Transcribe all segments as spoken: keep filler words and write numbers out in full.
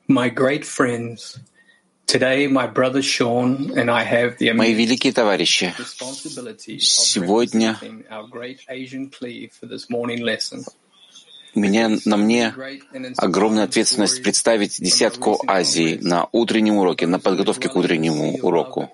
My great friends, today my brother Sean and I have the Мои великие товарищи, responsibility of сегодня representing our great Asian plea for this morning lesson. меня, на мне огромная ответственность представить десятку Азии на утреннем уроке, на подготовке к утреннему уроку.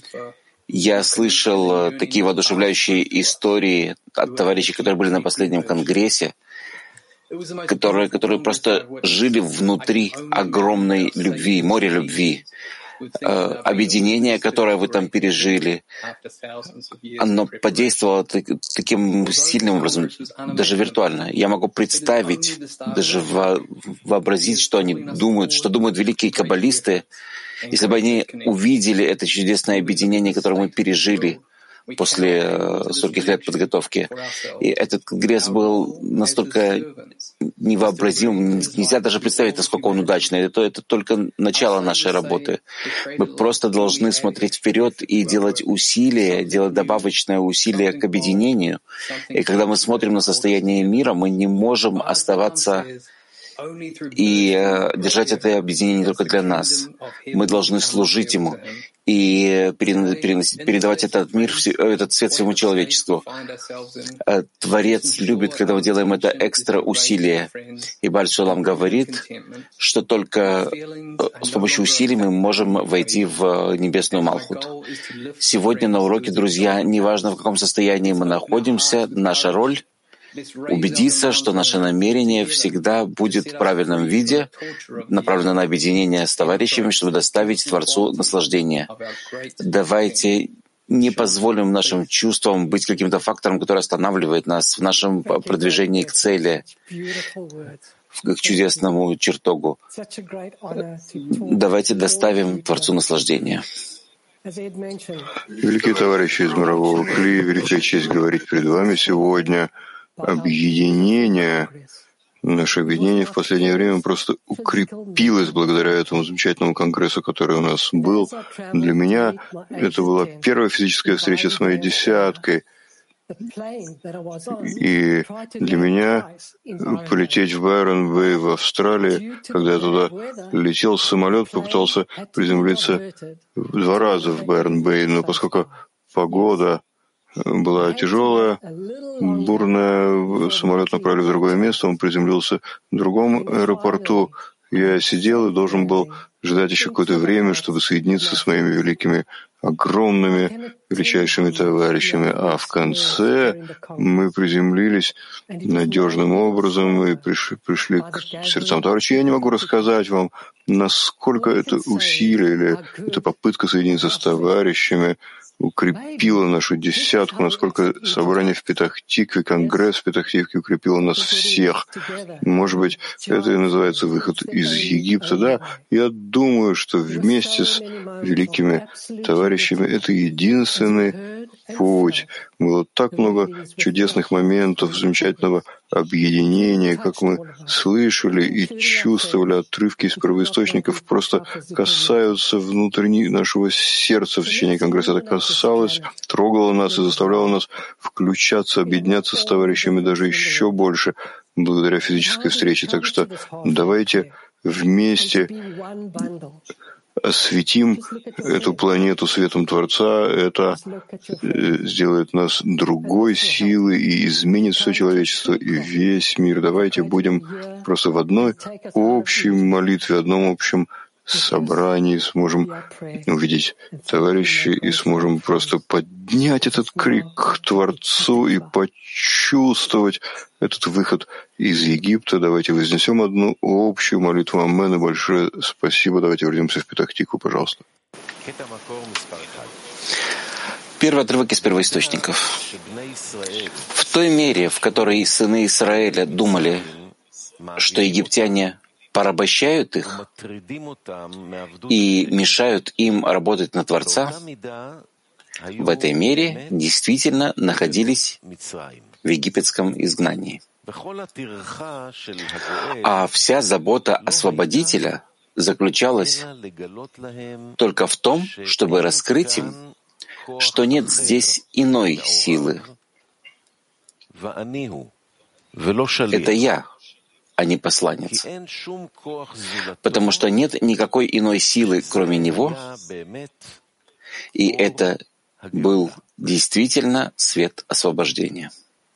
Я слышал такие воодушевляющие истории от товарищей, которые были на последнем конгрессе, которые, которые просто жили внутри огромной любви, моря любви. Объединение, которое вы там пережили, оно подействовало таким сильным образом, даже виртуально. Я могу представить, даже вообразить, что они думают, что думают великие каббалисты, если бы они увидели это чудесное объединение, которое мы пережили после стольких лет подготовки. И этот конгресс был настолько невообразим, нельзя даже представить, насколько он удачный. Это, это только начало нашей работы. Мы просто должны смотреть вперед и делать усилия, делать добавочное усилие к объединению. И когда мы смотрим на состояние мира, мы не можем оставаться и э, держать это объединение не только для нас. Мы должны служить ему и переносить, передавать этот мир, этот свет всему человечеству. Творец любит, когда мы делаем это экстра усилие. И Бааль Шулам говорит, что только с помощью усилий мы можем войти в небесную Малхут. Сегодня на уроке, друзья, неважно, в каком состоянии мы находимся, наша роль — убедиться, что наше намерение всегда будет в правильном виде, направлено на объединение с товарищами, чтобы доставить Творцу наслаждение. Давайте не позволим нашим чувствам быть каким-то фактором, который останавливает нас в нашем продвижении к цели, к чудесному чертогу. Давайте доставим Творцу наслаждение. Великие товарищи из мирового Кли, великая честь говорить перед вами сегодня. Объединение, наше объединение в последнее время просто укрепилось благодаря этому замечательному конгрессу, который у нас был. Для меня это была первая физическая встреча с моей десяткой. И для меня полететь в Байрон-Бэй в Австралии, когда я туда летел, самолет попытался приземлиться два раза в Байрон-Бэй, но поскольку погода была тяжелая, бурная, самолет направили в другое место, он приземлился в другом аэропорту. Я сидел и должен был ждать еще какое-то время, чтобы соединиться с моими великими, огромными, величайшими товарищами. А в конце мы приземлились надежным образом и пришли, пришли к сердцам товарищей. Я не могу рассказать вам, насколько это усилие или эта попытка соединиться с товарищами укрепило нашу десятку, насколько собрание в Петах-Тикве, конгресс в Петах-Тикве укрепило нас всех. Может быть, это и называется выход из Египта. Да, я думаю, что вместе с великими товарищами это единственный путь. Было так много чудесных моментов, замечательного объединения, как мы слышали и чувствовали. Отрывки из первоисточников просто касаются внутренней нашего сердца в течение конгресса. Это касалось, трогало нас и заставляло нас включаться, объединяться с товарищами даже еще больше благодаря физической встрече. Так что давайте вместе осветим эту планету светом Творца, это сделает нас другой силой и изменит все человечество и весь мир. Давайте будем просто в одной общей молитве, одном общем собрании сможем увидеть товарищей и сможем просто поднять этот крик к Творцу и почувствовать этот выход из Египта. Давайте вознесем одну общую молитву. Амен и большое спасибо. Давайте вернемся в Петах-Тикву, пожалуйста. Первый отрывок из первоисточников. В той мере, в которой сыны Израиля думали, что египтяне порабощают их и мешают им работать на Творца, в этой мере действительно находились в египетском изгнании. А вся забота освободителя заключалась только в том, чтобы раскрыть им, что нет здесь иной силы. Это я, а не посланец. Потому что нет никакой иной силы, кроме него, и это был действительно свет освобождения.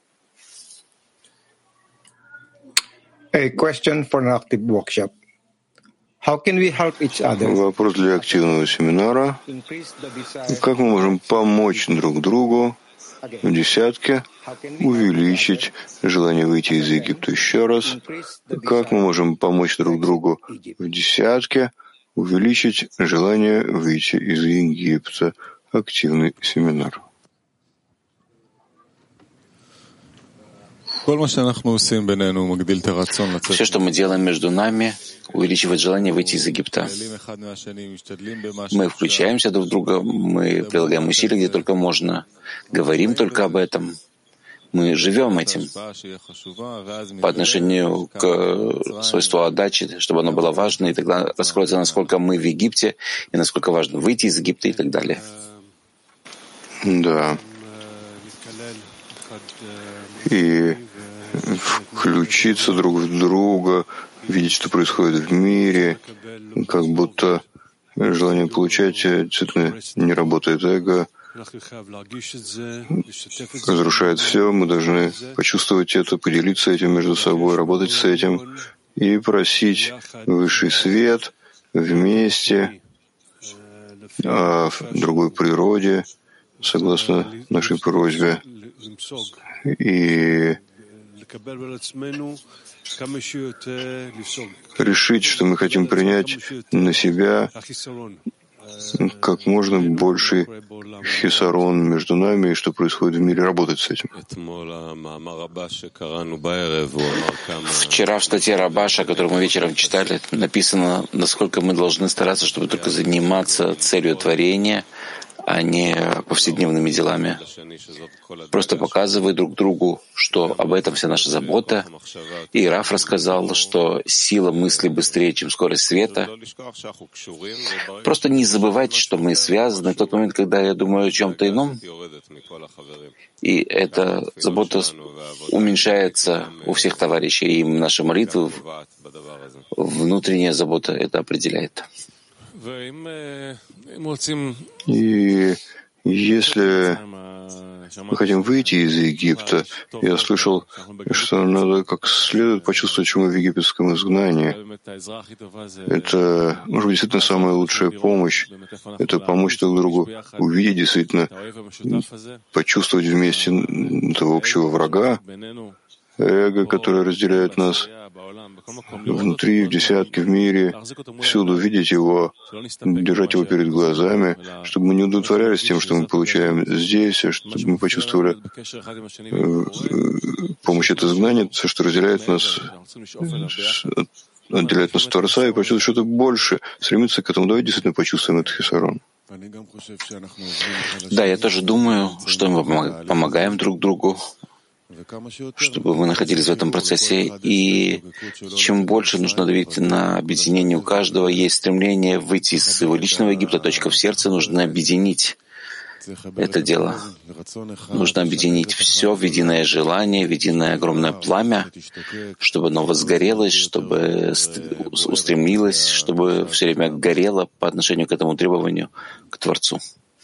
A question for an active workshop. How can we help each other? Вопрос для активного семинара. Как мы можем помочь друг другу в десятке, увеличить желание выйти из Египта еще раз? Как мы можем помочь друг другу в десятке, увеличить желание выйти из Египта? Активный семинар. Все, что мы делаем между нами, увеличивает желание выйти из Египта. Мы включаемся друг в друга, мы прилагаем усилия, где только можно, говорим только об этом. Мы живем этим по отношению к свойству отдачи, чтобы оно было важно, и тогда раскроется, насколько мы в Египте, и насколько важно выйти из Египта и так далее. Да. И включиться друг в друга, видеть, что происходит в мире, как будто желание получать действительно не работает. Эго разрушает все. Мы должны почувствовать это, поделиться этим между собой, работать с этим и просить высший свет вместе о другой природе, согласно нашей просьбе, и решить, что мы хотим принять на себя как можно больше хисарон между нами, и что происходит в мире, работать с этим. Вчера в статье Рабаша, которую мы вечером читали, написано, насколько мы должны стараться, чтобы только заниматься целью творения, а не повседневными делами. Просто показывая друг другу, что об этом вся наша забота. И Раф рассказал, что сила мысли быстрее, чем скорость света. Просто не забывайте, что мы связаны в тот момент, когда я думаю о чем-то ином. И эта забота уменьшается у всех товарищей. И наши молитвы, внутренняя забота это определяет. И если мы хотим выйти из Египта, я слышал, что надо как следует почувствовать, что мы в египетском изгнании. Это, может быть, действительно самая лучшая помощь. Это помочь друг другу увидеть, действительно, почувствовать вместе этого общего врага, эго, которое разделяет нас внутри, в десятке, в мире, всюду видеть его, держать его перед глазами, чтобы мы не удовлетворялись тем, что мы получаем здесь, чтобы мы почувствовали помощь от изгнания, все, что разделяет нас, отделяет нас от Творца, и почувствовать что-то больше, стремиться к этому. Давайте действительно почувствуем этот хисарон. Да, я тоже думаю, что мы помогаем друг другу, чтобы мы находились в этом процессе. И чем больше нужно давить на объединение у каждого, есть стремление выйти из своего личного Египта, точка в сердце, нужно объединить это дело. Нужно объединить все в единое желание, в единое огромное пламя, чтобы оно возгорелось, чтобы устремилось, чтобы все время горело по отношению к этому требованию, к Творцу.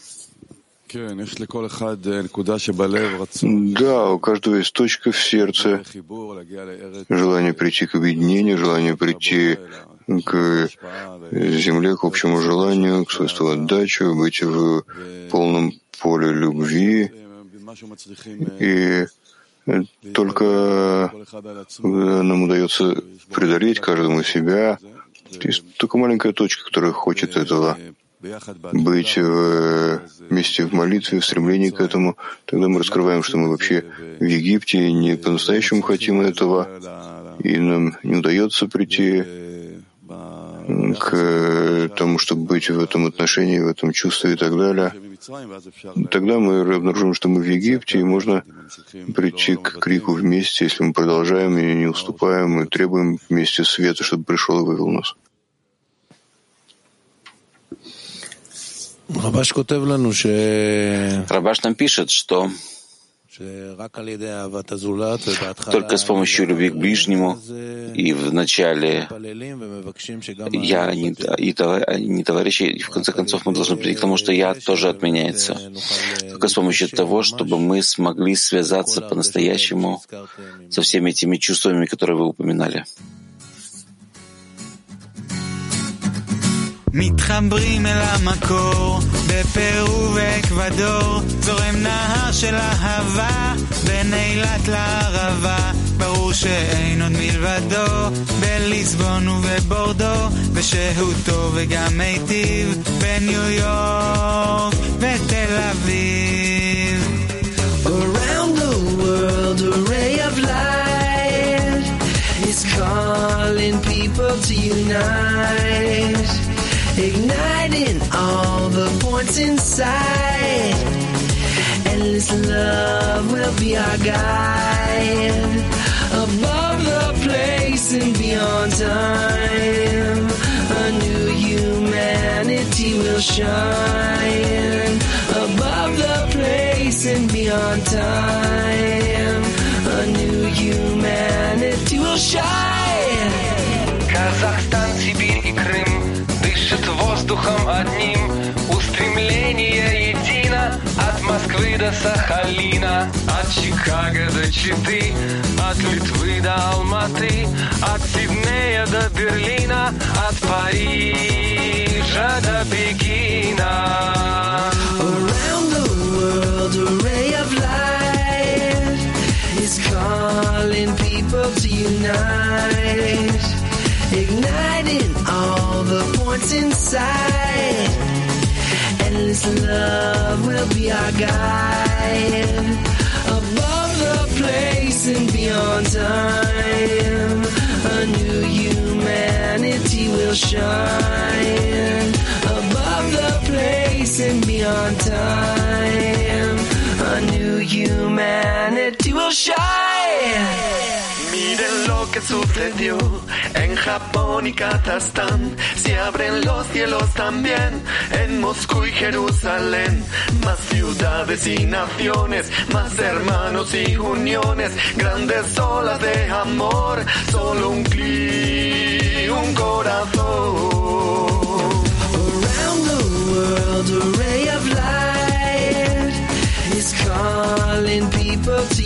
Да, у каждого есть точка в сердце, желание прийти к объединению, желание прийти к земле, к общему желанию, к свойству отдачи, быть в полном поле любви. И только нам удается преодолеть каждому себя. Есть только маленькая точка, которая хочет этого. Быть вместе в молитве, в стремлении к этому, тогда мы раскрываем, что мы вообще в Египте и не по-настоящему хотим этого, и нам не удается прийти к тому, чтобы быть в этом отношении, в этом чувстве и так далее. Тогда мы обнаружим, что мы в Египте, и можно прийти к крику вместе, если мы продолжаем и не уступаем, и требуем вместе света, чтобы пришел и вывел нас. Рабаш нам пишет, что Только с помощью любви к ближнему, и вначале я не, и товар, не товарищи, и в конце концов мы должны прийти к тому, что я тоже отменяется. Только с помощью того, чтобы мы смогли связаться по-настоящему со всеми этими чувствами, которые вы упоминали. מתחברים אל המקור, בפרו ואקוודור, זורם נהר של אהבה, בין אילת לערבה, ברור שאין עוד מלבדו, בליסבון ובבורדו, ושהותו וגם מיטיב, בניו יורק ותל אביב. Around the world a ray of light is calling people to unite, igniting all the points inside. Endless love will be our guide, above the place and beyond time. A new humanity will shine, above the place and beyond time. A new humanity will shine. Казахстан, Сибирь и Крым дышит воздухом одним, устремление едино от Москвы до Сахалина, от Чикаго до Читы, от Литвы до Алматы, от Сиднея до Берлина, от Парижа до Пекина. Around the world a ray of light is calling people to unite, igniting all the points inside. Endless love will be our guide, above the place and beyond time. A new humanity will shine, above the place and beyond time. A new humanity will shine. Miren lo que sucedió en Japón y Kazajstán, se abren los cielos también en Moscú y Jerusalén. Más ciudades y naciones, más hermanos y uniones, grandes olas de amor, solo un clic, un corazón. Around the world a ray of light is calling people to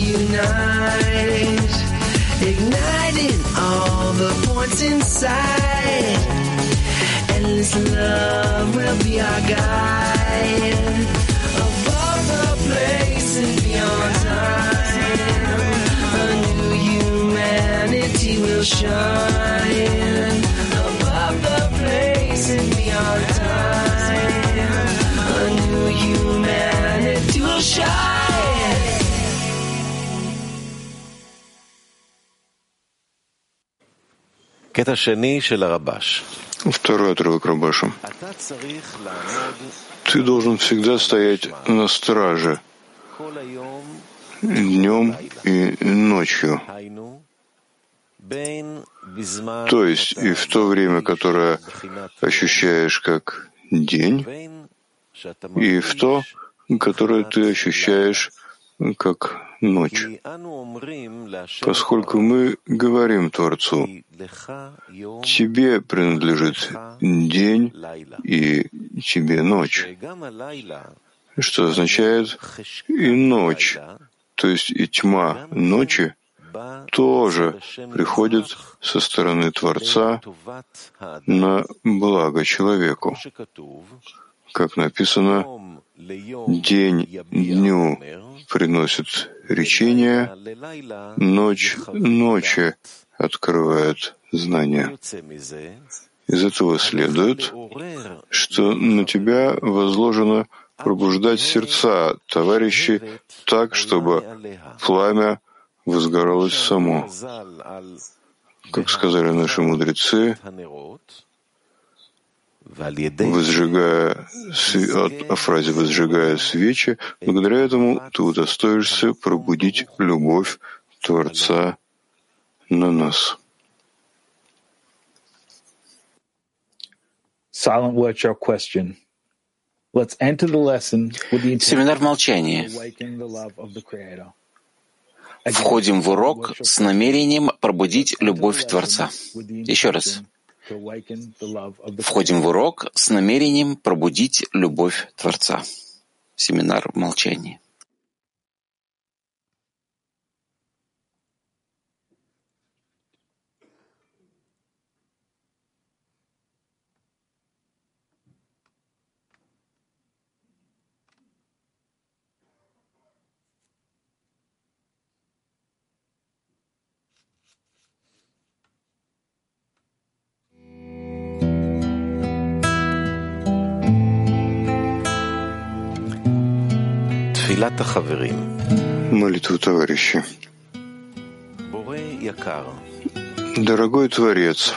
unite, igniting all the points inside. Endless love will be our guide, above the place and beyond time. A new humanity will shine, above the place and beyond time. A new humanity will shine. Второй отрывок Рабаша. Ты должен всегда стоять на страже, днем и ночью. То есть и в то время, которое ощущаешь как день, и в то, которое ты ощущаешь как ночь. Поскольку мы говорим Творцу, тебе принадлежит день и тебе ночь, что означает и ночь, то есть и тьма ночи тоже приходит со стороны Творца на благо человеку. Как написано, день дню приносит речение, ночь ночи открывает знания. Из этого следует, что на тебя возложено пробуждать сердца товарищей так, чтобы пламя возгоралось само. Как сказали наши мудрецы, возжигая, о фразе «возжигая свечи», благодаря этому ты удостоишься пробудить любовь Творца на нас. Silent workshop question. Let's enter the lesson with the Семинар молчания. awakening the love of the Creator. Входим в урок с намерением пробудить любовь Творца. Еще раз. Входим в урок с намерением пробудить любовь Творца. Семинар в молчании. Молитву товарища. Дорогой Творец,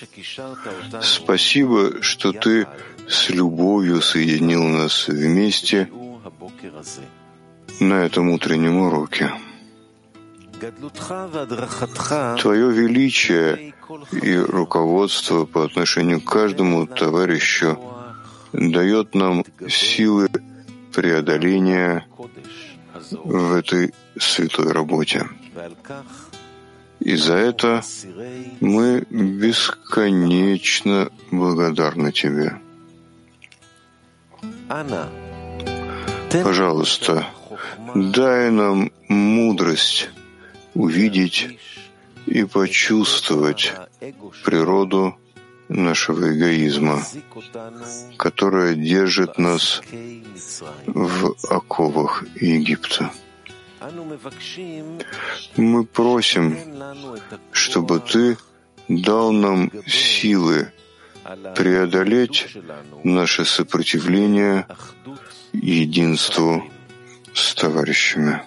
спасибо, что Ты с любовью соединил нас вместе на этом утреннем уроке. Твое величие и руководство по отношению к каждому товарищу дает нам силы преодоления в этой святой работе. И за это мы бесконечно благодарны Тебе. Пожалуйста, дай нам мудрость увидеть и почувствовать природу нашего эгоизма, которая держит нас в оковах Египта. Мы просим, чтобы Ты дал нам силы преодолеть наше сопротивление единству с товарищами.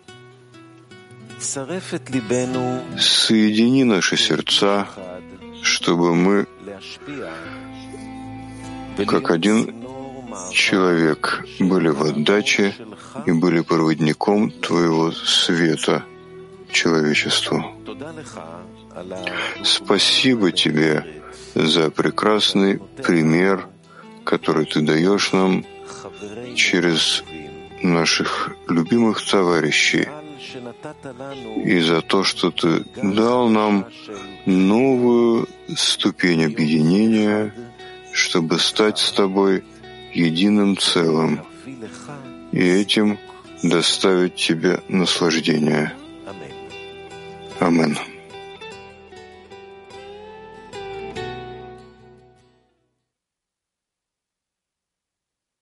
Соедини наши сердца, чтобы мы, как один человек, были в отдаче и были проводником Твоего света человечеству. Спасибо Тебе за прекрасный пример, который Ты даешь нам через наших любимых товарищей, и за то, что Ты дал нам новую ступень объединения, чтобы стать с Тобой единым целым и этим доставить Тебе наслаждение. Аминь.